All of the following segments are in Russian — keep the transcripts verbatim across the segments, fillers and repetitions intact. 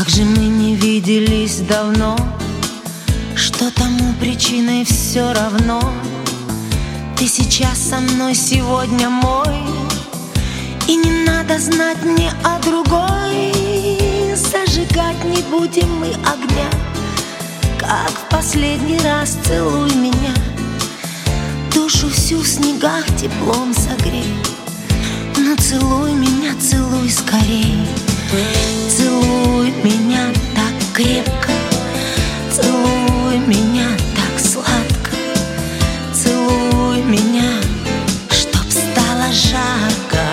Как же мы не виделись давно, что тому причиной все равно. Ты сейчас со мной, сегодня мой, и не надо знать мне о другой. Зажигать не будем мы огня, как в последний раз целуй меня. Душу всю в снегах теплом согрей. Ну целуй меня, целуй скорей. Целуй меня так крепко, целуй меня так сладко, целуй меня, чтоб стало жарко.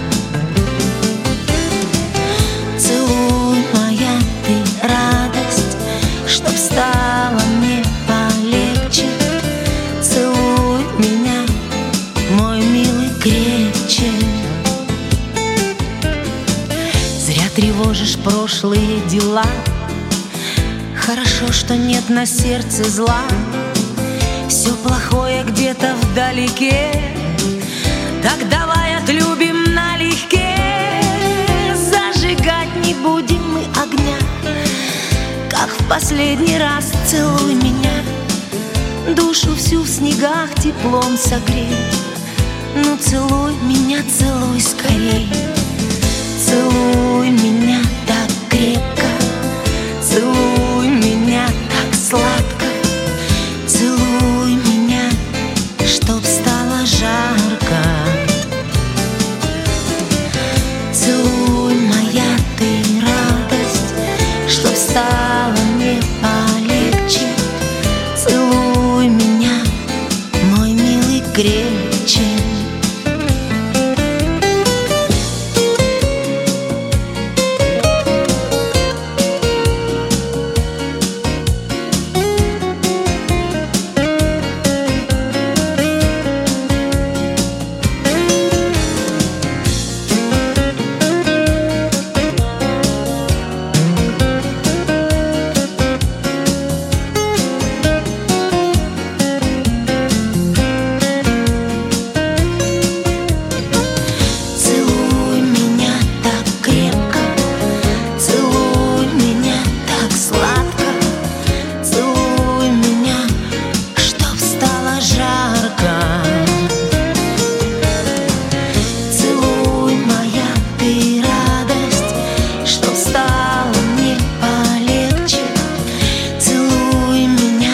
Целуй, моя ты радость, чтоб стало мне полегче. Целуй меня, мой милый, крепче. Зря тревожишь прошлые дела, хорошо, что нет на сердце зла. Все плохое где-то вдалеке, так давай отлюбим налегке. Зажигать не будем мы огня, как в последний раз целуй меня. Душу всю в снегах теплом согрей. Ну целуй меня, целуй скорей. Целуй меня так крепко, целуй меня так сладко, целуй меня, чтоб стало жарко. Целуй, моя ты радость, чтоб стало мне полегче. Целуй меня, мой милый, крепче.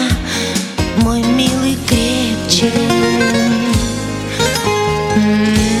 Mm.